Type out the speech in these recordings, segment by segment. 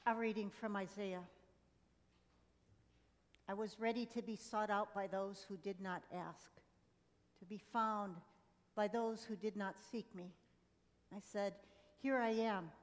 A reading from Isaiah. I was ready to be sought out by those who did not ask, to be found by those who did not seek me. I said, here I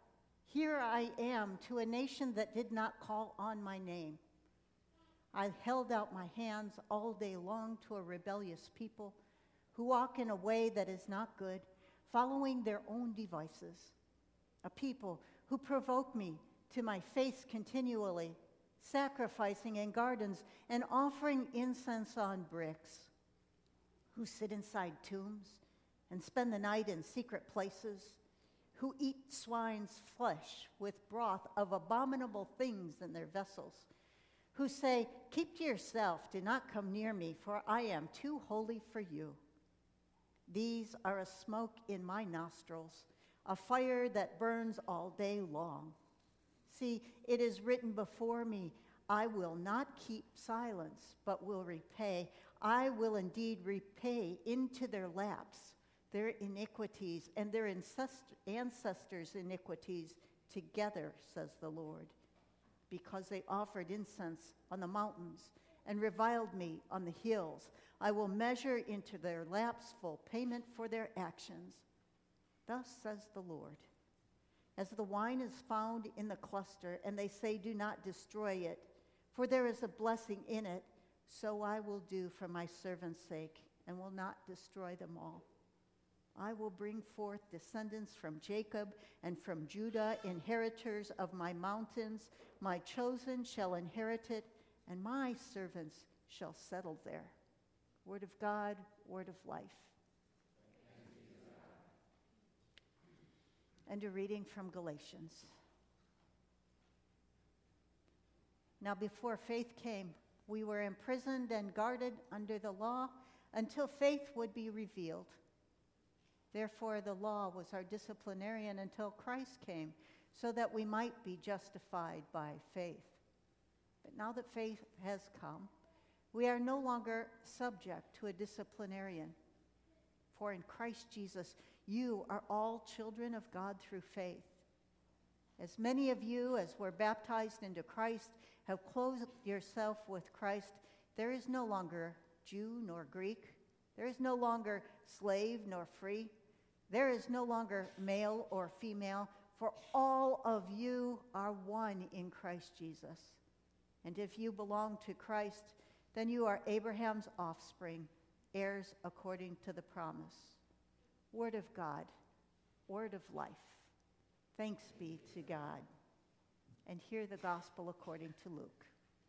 am, to a nation that did not call on my name. I held out my hands all day long to a rebellious people who walk in a way that is not good, following their own devices. A people who provoke me to my face continually, sacrificing in gardens and offering incense on bricks, who sit inside tombs and spend the night in secret places, who eat swine's flesh with broth of abominable things in their vessels, who say, keep to yourself, do not come near me, for I am too holy for you. These are a smoke in my nostrils, a fire that burns all day long. See, it is written before me, I will not keep silence, but will repay. I will indeed repay into their laps their iniquities and their ancestors' iniquities together, says the Lord, because they offered incense on the mountains and reviled me on the hills. I will measure into their laps full payment for their actions. Thus says the Lord. As the wine is found in the cluster, and they say, do not destroy it, for there is a blessing in it, so I will do for my servant's sake, and will not destroy them all. I will bring forth descendants from Jacob and from Judah, inheritors of my mountains. My chosen shall inherit it, and my servants shall settle there. Word of God, word of life. And a reading from Galatians. Now before faith came, we were imprisoned and guarded under the law until faith would be revealed. Therefore, the law was our disciplinarian until Christ came, so that we might be justified by faith. But now that faith has come, we are no longer subject to a disciplinarian. For in Christ Jesus, you are all children of God through faith. As many of you as were baptized into Christ have clothed yourself with Christ, there is no longer Jew nor Greek. There is no longer slave nor free. There is no longer male or female, for all of you are one in Christ Jesus. And if you belong to Christ, then you are Abraham's offspring, heirs according to the promise. Word of God, word of life. Thanks be to God. And hear the gospel according to Luke.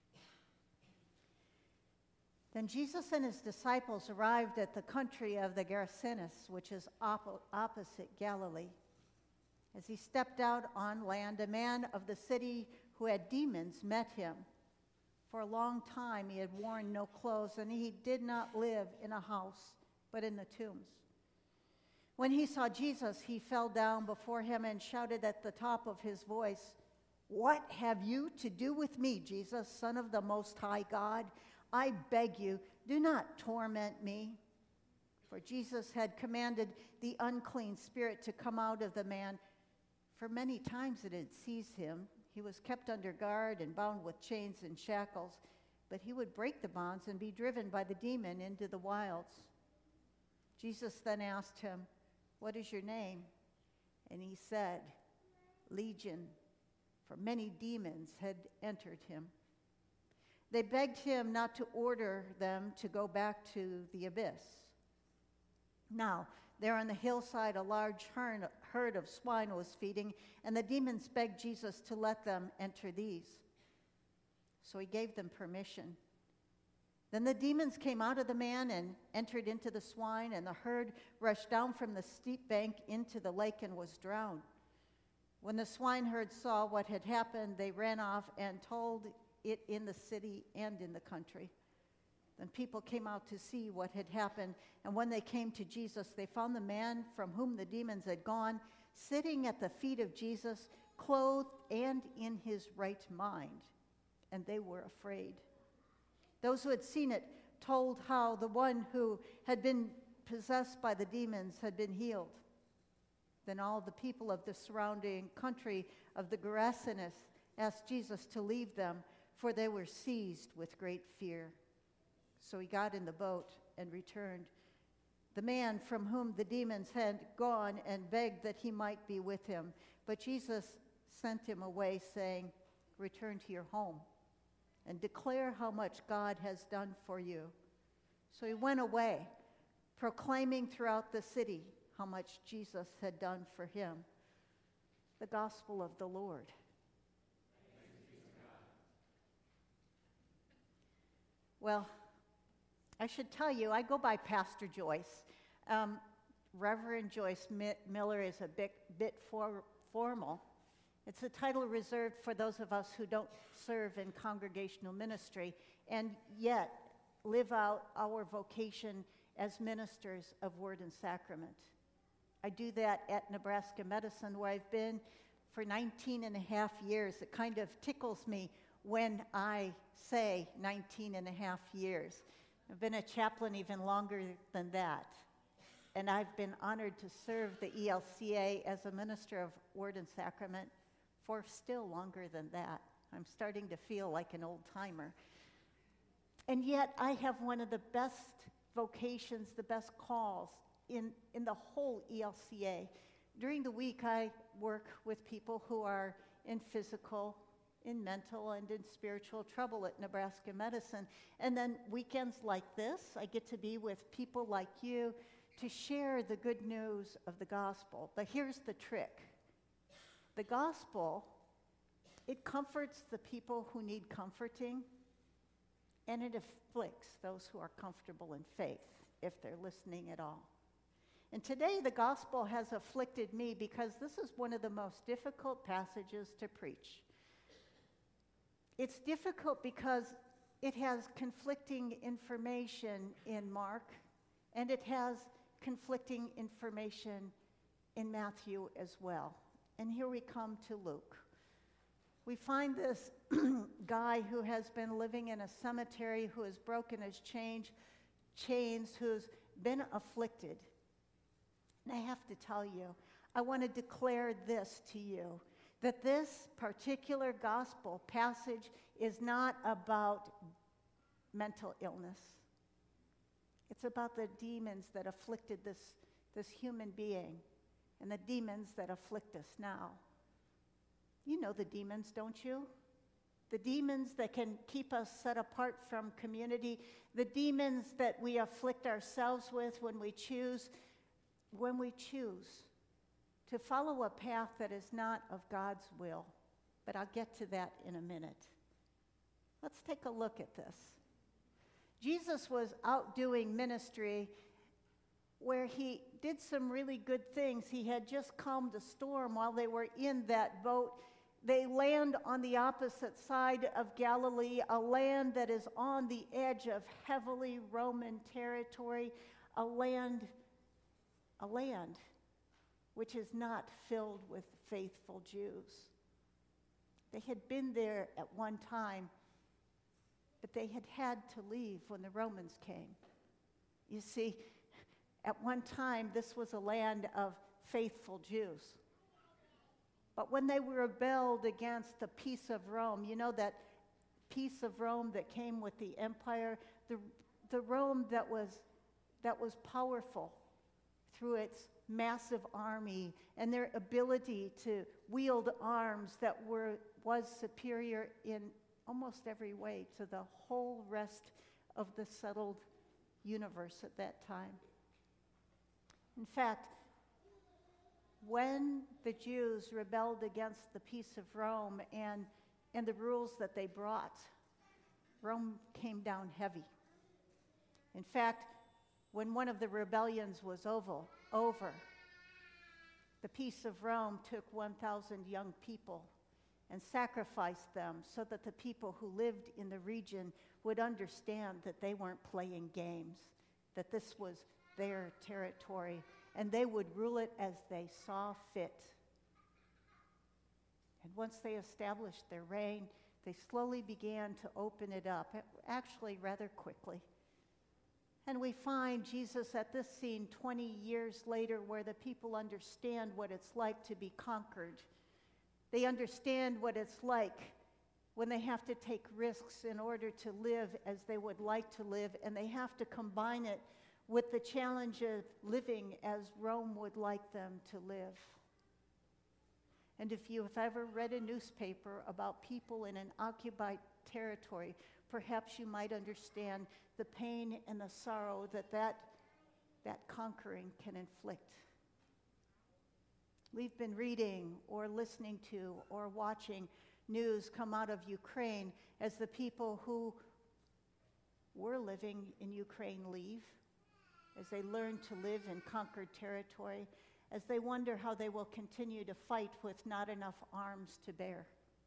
Then Jesus and his disciples arrived at the country of the Gerasenes, which is opposite Galilee. As he stepped out on land, a man of the city who had demons met him. For a long time he had worn no clothes, and he did not live in a house, but in the tombs. When he saw Jesus, he fell down before him and shouted at the top of his voice, "What have you to do with me, Jesus, Son of the Most High God? I beg you, do not torment me." For Jesus had commanded the unclean spirit to come out of the man. For many times it had seized him. He was kept under guard and bound with chains and shackles, but he would break the bonds and be driven by the demon into the wilds. Jesus then asked him, "What is your name?" And he said, "Legion," for many demons had entered him. They begged him not to order them to go back to the abyss. Now, there on the hillside, a large herd of swine was feeding, and the demons begged Jesus to let them enter these. So he gave them permission. Then the demons came out of the man and entered into the swine, and the herd rushed down from the steep bank into the lake and was drowned. When the swineherd saw what had happened, they ran off and told it in the city and in the country. Then people came out to see what had happened, and when they came to Jesus, they found the man from whom the demons had gone sitting at the feet of Jesus, clothed and in his right mind, and they were afraid. Those who had seen it told how the one who had been possessed by the demons had been healed. Then all the people of the surrounding country of the Gerasenes asked Jesus to leave them, for they were seized with great fear. So he got in the boat and returned. The man from whom the demons had gone and begged that he might be with him. But Jesus sent him away, saying, "Return to your home and declare how much God has done for you." So he went away, proclaiming throughout the city how much Jesus had done for him. The gospel of the Lord. Well, I should tell you, I go by Pastor Joyce. Reverend Joyce Miller is a bit formal. It's a title reserved for those of us who don't serve in congregational ministry and yet live out our vocation as ministers of Word and Sacrament. I do that at Nebraska Medicine, where I've been for 19 and a half years. It kind of tickles me when I say 19 and a half years. I've been a chaplain even longer than that. And I've been honored to serve the ELCA as a minister of Word and Sacrament for still longer than that. I'm starting to feel like an old-timer. And yet I have one of the best vocations, the best calls in the whole ELCA. During the week, I work with people who are in physical, in mental, and in spiritual trouble at Nebraska Medicine. And then weekends like this, I get to be with people like you to share the good news of the gospel. But here's the trick. The gospel, it comforts the people who need comforting, and it afflicts those who are comfortable in faith, if they're listening at all. And today the gospel has afflicted me because this is one of the most difficult passages to preach. It's difficult because it has conflicting information in Mark, and it has conflicting information in Matthew as well. And here we come to Luke. We find this guy who has been living in a cemetery, who has broken his chains, who's been afflicted. And I have to tell you, I want to declare this to you, that this particular gospel passage is not about mental illness. It's about the demons that afflicted this human being and the demons that afflict us now. You know the demons, don't you? The demons that can keep us set apart from community, the demons that we afflict ourselves with when we choose to follow a path that is not of God's will. But I'll get to that in a minute. Let's take a look at this. Jesus was out doing ministry where he did some really good things. He had just calmed a storm while they were in that boat. They land on the opposite side of Galilee, a land that is on the edge of heavily Roman territory, a land which is not filled with faithful Jews. They had been there at one time, but they had to leave when the Romans came. You see, at one time, this was a land of faithful Jews. But when they rebelled against the peace of Rome, you know that peace of Rome that came with the empire, the Rome that was powerful through its massive army and their ability to wield arms that was superior in almost every way to the whole rest of the settled universe at that time. In fact, when the Jews rebelled against the peace of Rome and the rules that they brought, Rome came down heavy. In fact, when one of the rebellions was over, the peace of Rome took 1,000 young people and sacrificed them so that the people who lived in the region would understand that they weren't playing games, that this was their territory, and they would rule it as they saw fit. And once they established their reign, they slowly began to open it up, actually rather quickly. And we find Jesus at this scene 20 years later, where the people understand what it's like to be conquered. They understand what it's like when they have to take risks in order to live as they would like to live, and they have to combine it with the challenge of living as Rome would like them to live. And if you have ever read a newspaper about people in an occupied territory, perhaps you might understand the pain and the sorrow that conquering can inflict. We've been reading or listening to or watching news come out of Ukraine as the people who were living in Ukraine leave, as they learn to live in conquered territory, as they wonder how they will continue to fight with not enough arms to bear.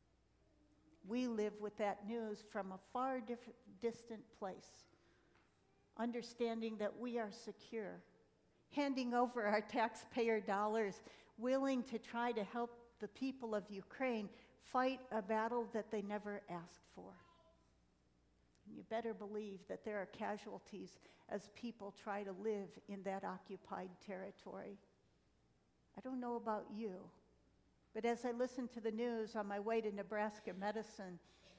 We live with that news from a far distant place, understanding that we are secure, handing over our taxpayer dollars, willing to try to help the people of Ukraine fight a battle that they never asked for. And you better believe that there are casualties as people try to live in that occupied territory. I don't know about you, but as I listen to the news on my way to Nebraska Medicine,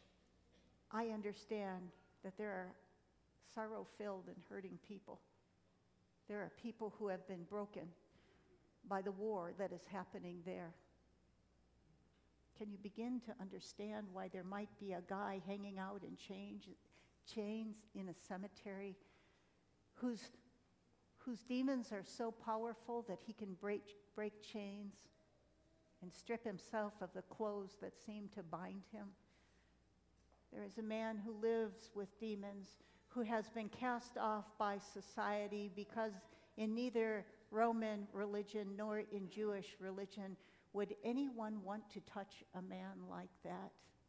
I understand that there are sorrow-filled and hurting people. There are people who have been broken by the war that is happening there. Can you begin to understand why there might be a guy hanging out in chains in a cemetery whose demons are so powerful that he can break chains and strip himself of the clothes that seem to bind him? There is a man who lives with demons, who has been cast off by society because in neither Roman religion nor in Jewish religion would anyone want to touch a man like that.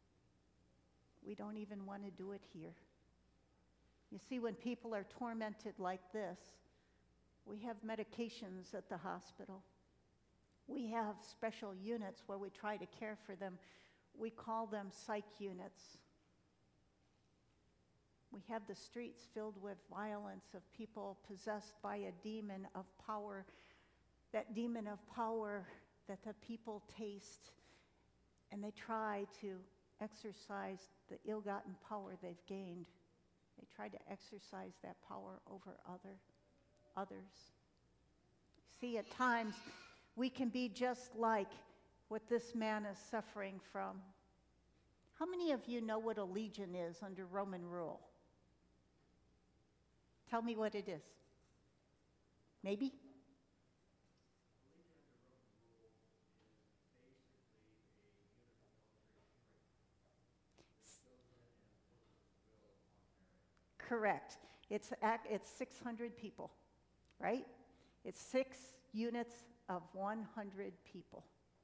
We don't even want to do it here. You see, when people are tormented like this, we have medications at the hospital. We have special units where we try to care for them. We call them psych units. We have the streets filled with violence of people possessed by a demon of power, that demon of power that the people taste, and they try to exercise the ill-gotten power they've gained. They try to exercise that power over others. See, at times, we can be just like what this man is suffering from. How many of you know what a legion is under Roman rule? Tell me what it is. Maybe? Correct. It's 600 people, right? It's 6 units of 100 people.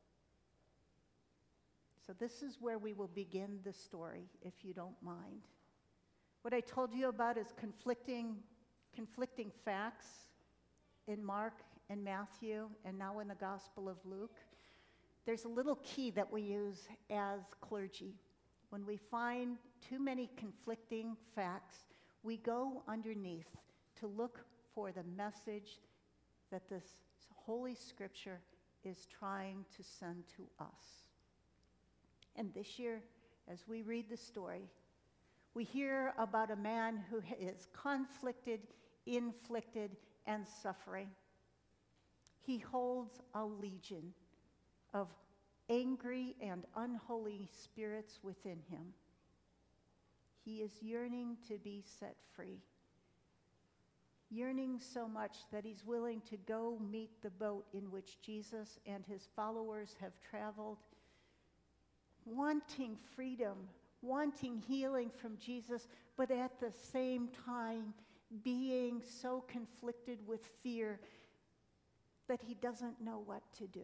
So this is where we will begin the story, if you don't mind. What I told you about is conflicting facts in Mark and Matthew, and now in the Gospel of Luke. There's a little key that we use as clergy. When we find too many conflicting facts, we go underneath to look for the message that this Holy Scripture is trying to send to us. And this year, as we read the story, we hear about a man who is conflicted, inflicted, and suffering. He holds a legion of angry and unholy spirits within him. He is yearning to be set free. Yearning so much that he's willing to go meet the boat in which Jesus and his followers have traveled, wanting freedom, wanting healing from Jesus, but at the same time being so conflicted with fear that he doesn't know what to do.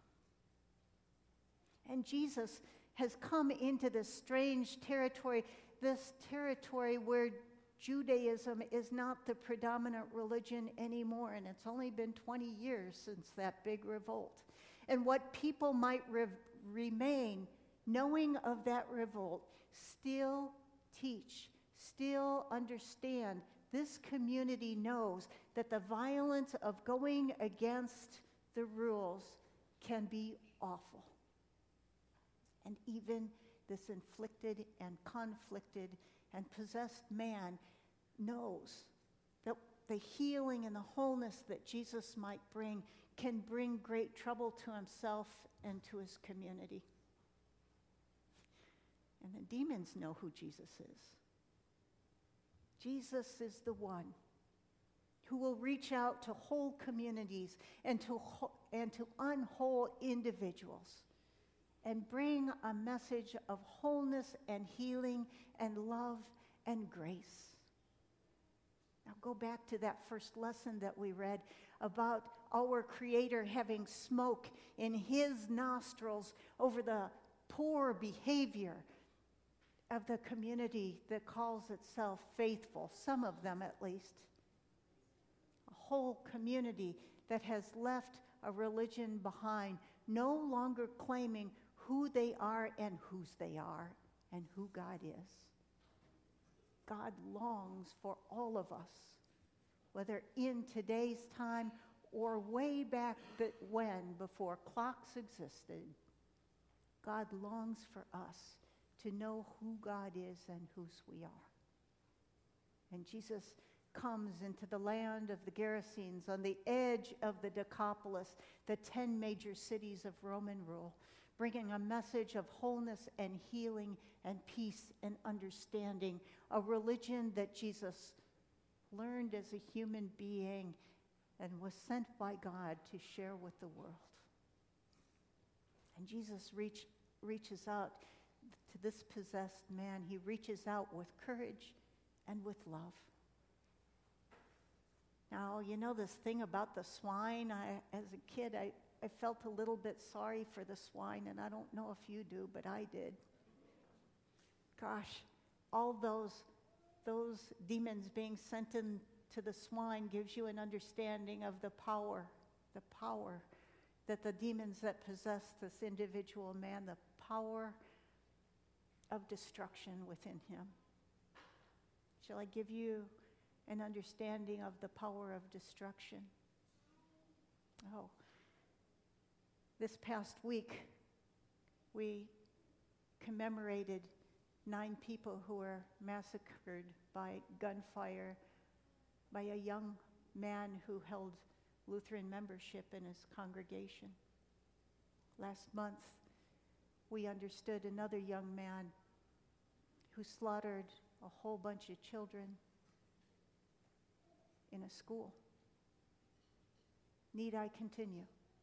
And Jesus has come into this strange territory, this territory where Judaism is not the predominant religion anymore, and it's only been 20 years since that big revolt. And what people might remain knowing of that revolt still teach, still understand. This community knows that the violence of going against the rules can be awful. And even this inflicted and conflicted and possessed man knows that the healing and the wholeness that Jesus might bring can bring great trouble to himself and to his community. And the demons know who Jesus is. Jesus is the one who will reach out to whole communities and to unwhole individuals and bring a message of wholeness and healing and love and grace. Now go back to that first lesson that we read about our Creator having smoke in his nostrils over the poor behavior of the community that calls itself faithful, some of them at least. A whole community that has left a religion behind, no longer claiming who they are and whose they are and who God is. God longs for all of us, whether in today's time or way back when, before clocks existed. God longs for us to know who God is and whose we are. And Jesus comes into the land of the Gerasenes, on the edge of the Decapolis, the 10 major cities of Roman rule, bringing a message of wholeness and healing and peace and understanding, a religion that Jesus learned as a human being and was sent by God to share with the world. And Jesus reaches out to this possessed man. He reaches out with courage and with love. Now, you know this thing about the swine? As a kid, I felt a little bit sorry for the swine, and I don't know if you do, but I did. Gosh, all those demons being sent into the swine gives you an understanding of the power that the demons that possess this individual man, the power of destruction within him. Shall I give you an understanding of the power of destruction? Oh, this past week, we commemorated 9 people who were massacred by gunfire by a young man who held Lutheran membership in his congregation. Last month, we understood another young man who slaughtered a whole bunch of children in a school. Need I continue?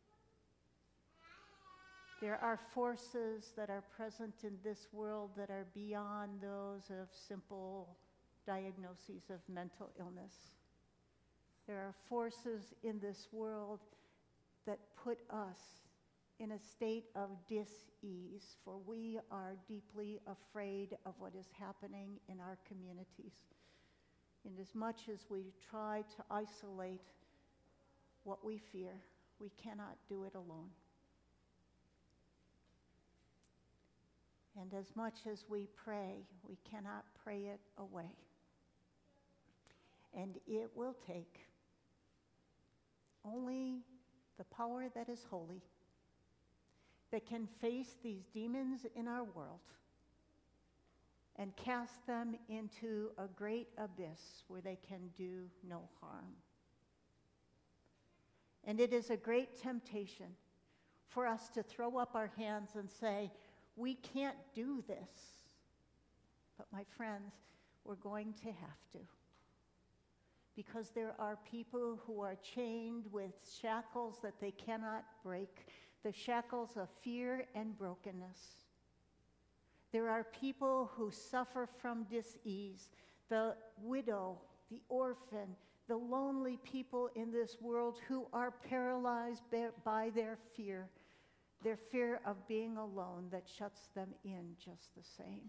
There are forces that are present in this world that are beyond those of simple diagnoses of mental illness. There are forces in this world that put us in a state of dis-ease, for we are deeply afraid of what is happening in our communities. And as much as we try to isolate what we fear, we cannot do it alone. And as much as we pray, we cannot pray it away. And it will take only the power that is holy that can face these demons in our world and cast them into a great abyss where they can do no harm. And it is a great temptation for us to throw up our hands and say, we can't do this. But my friends, we're going to have to. Because there are people who are chained with shackles that they cannot break, the shackles of fear and brokenness. There are people who suffer from dis-ease, the widow, the orphan, the lonely people in this world who are paralyzed by their fear of being alone that shuts them in just the same.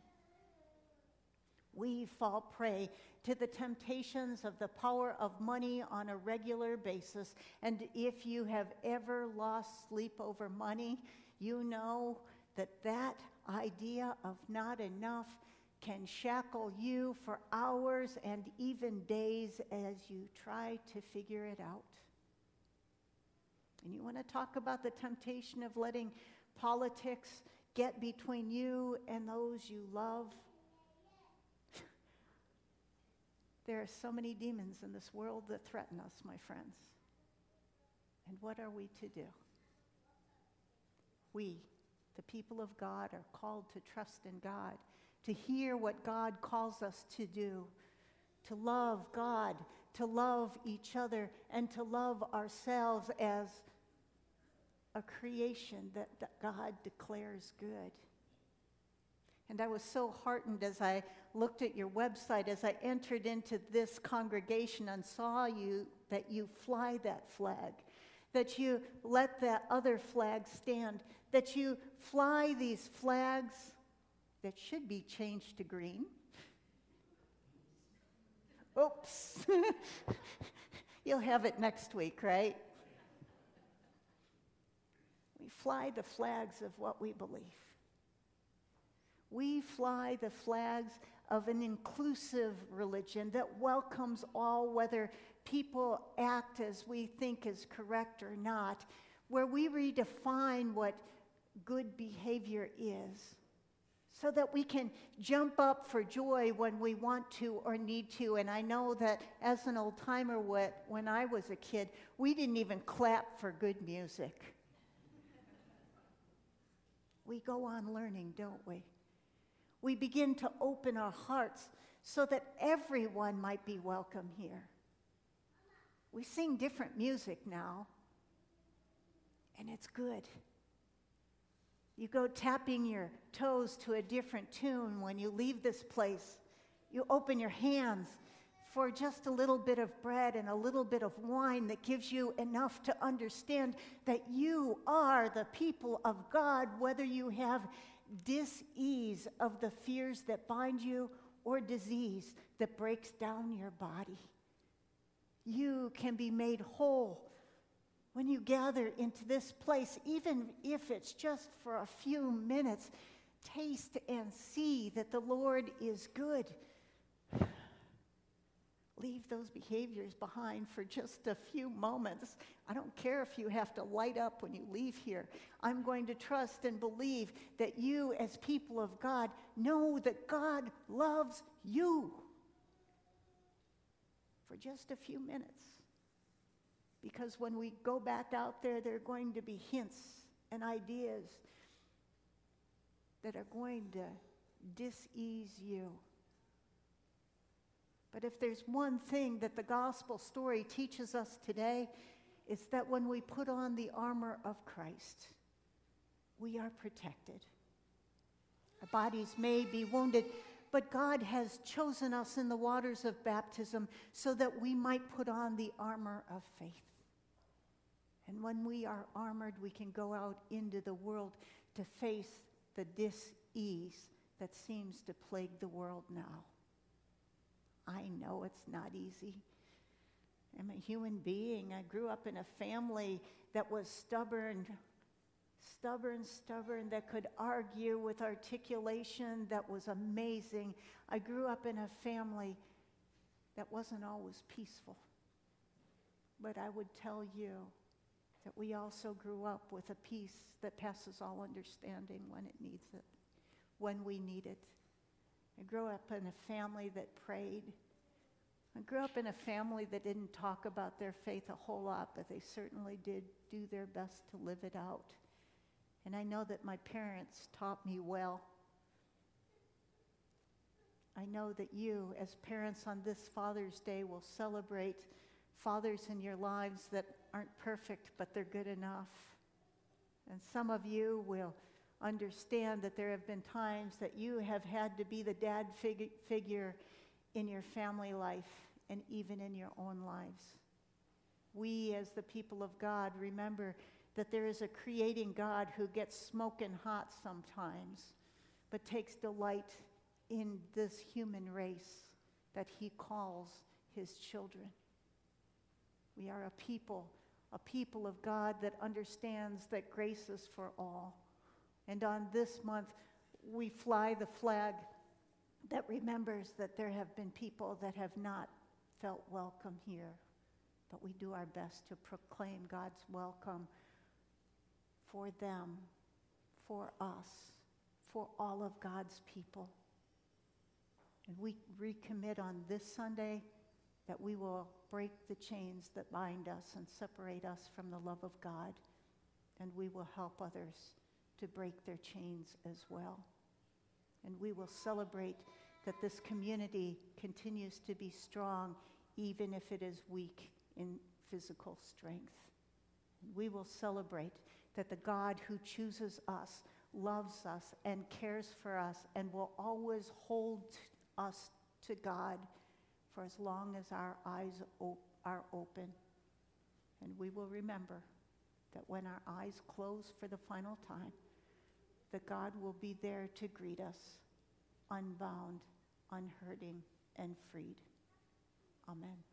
We fall prey to the temptations of the power of money on a regular basis. And if you have ever lost sleep over money, you know that idea of not enough can shackle you for hours and even days as you try to figure it out. And you want to talk about the temptation of letting politics get between you and those you love. There are so many demons in this world that threaten us, my friends. And what are we to do? We, the people of God, are called to trust in God, to hear what God calls us to do, to love God, to love each other, and to love ourselves as a creation that God declares good. And I was so heartened as I looked at your website, as I entered into this congregation and saw that you fly that flag, that you let that other flag stand, that you fly these flags that should be changed to green. Oops. You'll have it next week, right? We fly the flags of what we believe. We fly the flags of an inclusive religion that welcomes all, whether people act as we think is correct or not, where we redefine what good behavior is, so that we can jump up for joy when we want to or need to. And I know that as an old-timer, when I was a kid, we didn't even clap for good music. We go on learning, don't we? We begin to open our hearts so that everyone might be welcome here. We sing different music now, and it's good. You go tapping your toes to a different tune when you leave this place. You open your hands for just a little bit of bread and a little bit of wine that gives you enough to understand that you are the people of God, whether you have dis-ease of the fears that bind you or disease that breaks down your body. You can be made whole when you gather into this place, even if it's just for a few minutes. Taste and see that the Lord is good. Leave those behaviors behind for just a few moments. I don't care if you have to light up when you leave here. I'm going to trust and believe that you, as people of God, know that God loves you for just a few minutes. Because when we go back out there, there are going to be hints and ideas that are going to dis-ease you. But if there's one thing that the gospel story teaches us today, it's that when we put on the armor of Christ, we are protected. Our bodies may be wounded, but God has chosen us in the waters of baptism so that we might put on the armor of faith. And when we are armored, we can go out into the world to face the dis-ease that seems to plague the world now. I know it's not easy. I'm a human being. I grew up in a family that was stubborn, that could argue with articulation that was amazing. I grew up in a family that wasn't always peaceful. But I would tell you that we also grew up with a peace that passes all understanding when it needs it, when we need it. I grew up in a family that prayed. I grew up in a family that didn't talk about their faith a whole lot, but they certainly did do their best to live it out. And I know that my parents taught me well. I know that you, as parents on this Father's Day, will celebrate fathers in your lives that aren't perfect, but they're good enough. And some of you will understand that there have been times that you have had to be the dad figure in your family life and even in your own lives. We, as the people of God, remember that there is a creating God who gets smoking hot sometimes, but takes delight in this human race that he calls his children. We are a people of God that understands that grace is for all. And on this month, we fly the flag that remembers that there have been people that have not felt welcome here. But we do our best to proclaim God's welcome for them, for us, for all of God's people. And we recommit on this Sunday that we will break the chains that bind us and separate us from the love of God, and we will help others to break their chains as well. And we will celebrate that this community continues to be strong, even if it is weak in physical strength. And we will celebrate that the God who chooses us, loves us, and cares for us, and will always hold us to God for as long as our eyes are open. And we will remember that when our eyes close for the final time, that God will be there to greet us, unbound, unhurting, and freed. Amen.